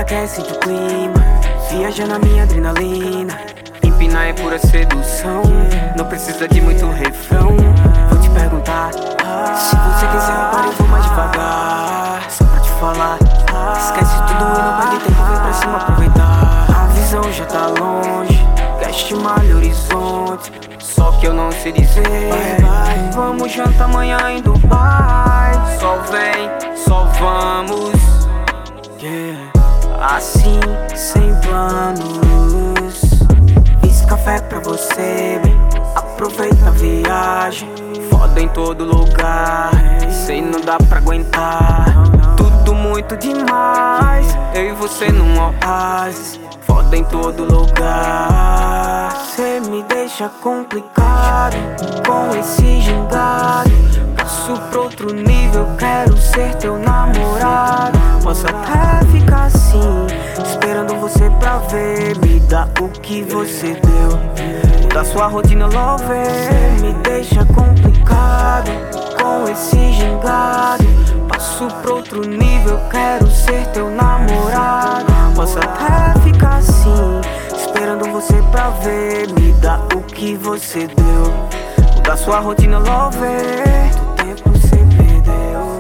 aquece o clima, viaja na minha adrenalina. Empinar é pura sedução, não precisa de muito refrão. Vou te perguntar, se você quiser agora eu vou mais devagar. Só pra te falar, esquece tudo e não perde tempo, vem pra cima aproveitar. A visão já tá longe, quer estimar o horizonte, só que eu não sei dizer. Vamos jantar amanhã em Dubai, só vem, só vamos, yeah. Assim, sem planos, fiz café pra você, bem. Aproveita a viagem, foda em todo lugar, sei não dá pra aguentar. Tudo muito demais, eu e você num oásis, foda em todo lugar. Cê me deixa complicado com esse gingado. Passo pro outro nível, quero ser teu namorado. Posso até ficar assim, esperando você pra ver. Me dá o que você deu, da sua rotina lover. Me deixa complicado com esse gingado. Passo pro outro nível, quero ser teu namorado. Posso até ficar assim, esperando você pra ver. Me dá o que você deu, da sua rotina lover. Do tempo cê perdeu,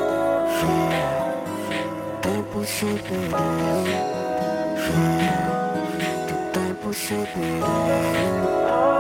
tempo cê perdeu, do tempo cê perdeu.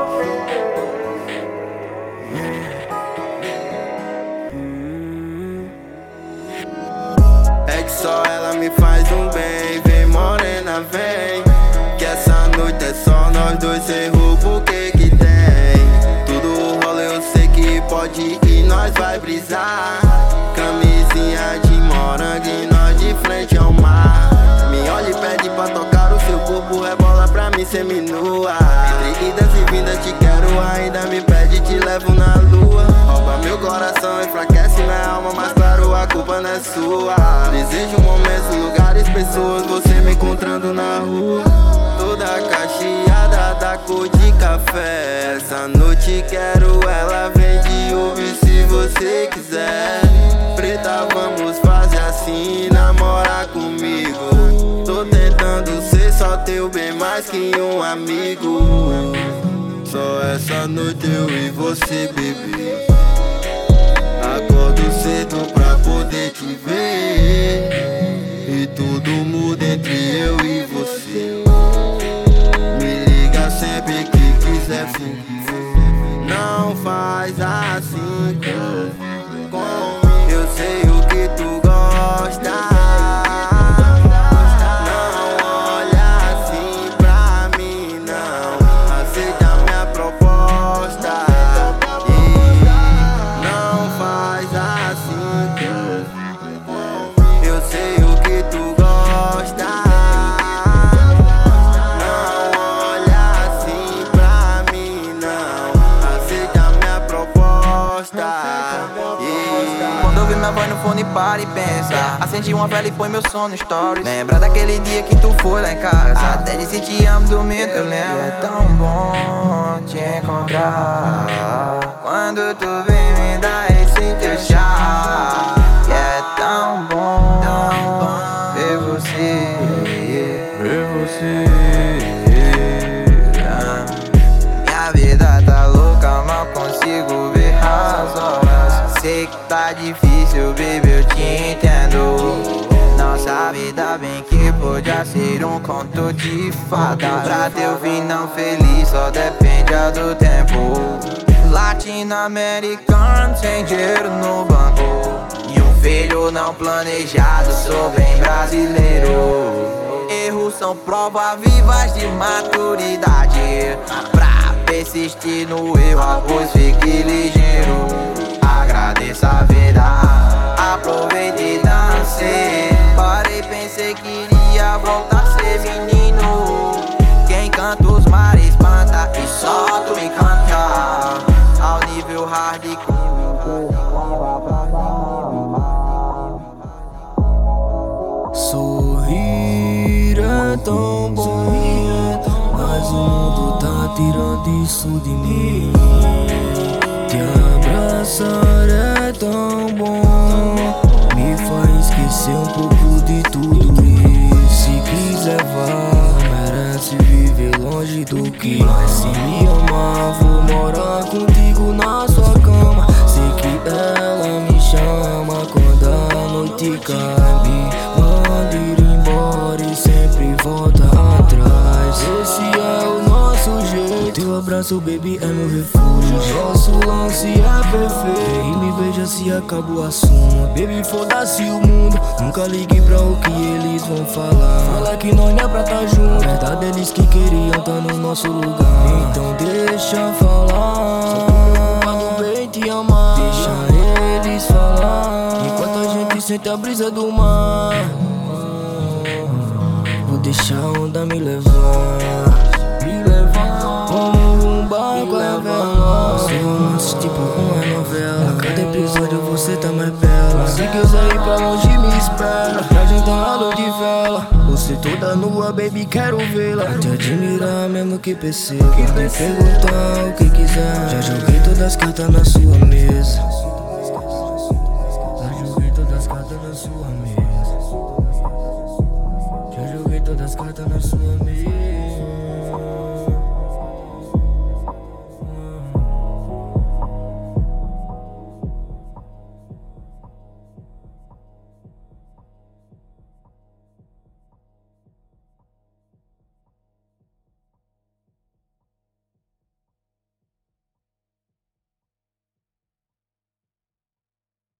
É que só ela me faz um bem, vem morena, vem. Que essa noite é só nós dois, sem roubo, o que que tem? Tudo rola, eu sei que pode ir, nós vai brisar. Camisinha de morango e nós de frente ao mar. Me olha e pede pra tocar o seu corpo, rebola pra mim seminua. Entre idas e vindas te quero, ainda me pede, te levo na lua. Rouba meu coração, enfraquece minha alma, mas claro, a culpa não é sua. Desejo momentos, lugares, pessoas, você me encontrando na rua. Toda cacheada da cor de café, essa noite quero ela, vem de ouvir se você quiser. Preta, vamos fazer assim, namorar comigo. Tô tentando ser só teu bem, mais que um amigo. Só essa noite eu e você, bebê. Acordo cedo pra poder te ver, e tudo muda entre eu e você. Me liga sempre que quiser fugir, não faz assim comigo. Eu sei o que tu gosta, não olha assim pra mim, não aceita minha proposta. Não faz assim comigo. Eu sei o que tu gosta, não olha assim pra mim, não aceita minha proposta. Quando ouvi minha voz no fone, para e pensa. Acende uma vela e põe meu som no stories. Lembra daquele dia que tu foi lá em casa, até disse te amo dormindo, eu lembro. É tão bom te encontrar, quando tu vem me dar esse teu chá. E é tão bom ver você, ver você. Minha vida tá louca, mal consigo ver as horas. Sei que tá difícil, baby, eu te entendo. Nossa vida bem que podia ser um conto de fada. Pra teu final feliz só depende do tempo. Latino-americano sem dinheiro no banco, e um filho não planejado, sou bem brasileiro. Erros são provas vivas de maturidade. Pra persistir no erro, pois fique ligeiro. Agradeça a vida, aproveite e dance. Parei, pensei que iria voltar a ser menino. Quem canta os mares espanta e só tu me canta. Ao nível hardcore. Sorrir é tão bom, mas o mundo tá tirando isso de mim. Te abraçar é tão bom, me faz esquecer um pouco de tudo. Esse crítica me manda ir embora e sempre volta atrás. Esse é o nosso jeito. Teu abraço, baby, é meu refúgio. Nosso lance é perfeito. E me beija se acaba o assunto. Baby, foda-se o mundo. Nunca ligue pra o que eles vão falar. Fala que nós não é pra tá junto. Verdade, eles que queriam tá no nosso lugar. Então deixa falar. Só tô preocupado bem te amar. Deixa eles falar. Enquanto a gente sente a brisa do mar. Vou deixar a onda me levar. Como um barco é veloz. Seu romance tipo uma novela. A cada episódio você tá mais bela. Se quiser ir pra longe me espera. Pra gente na luz de vela. Você toda nua, baby, quero vê-la. Te admirar mesmo que perceba. Pode perguntar o que quiser. Já joguei todas as cartas na sua mesa. Já joguei todas as cartas na sua mesa. Já joguei todas as cartas na sua mesa.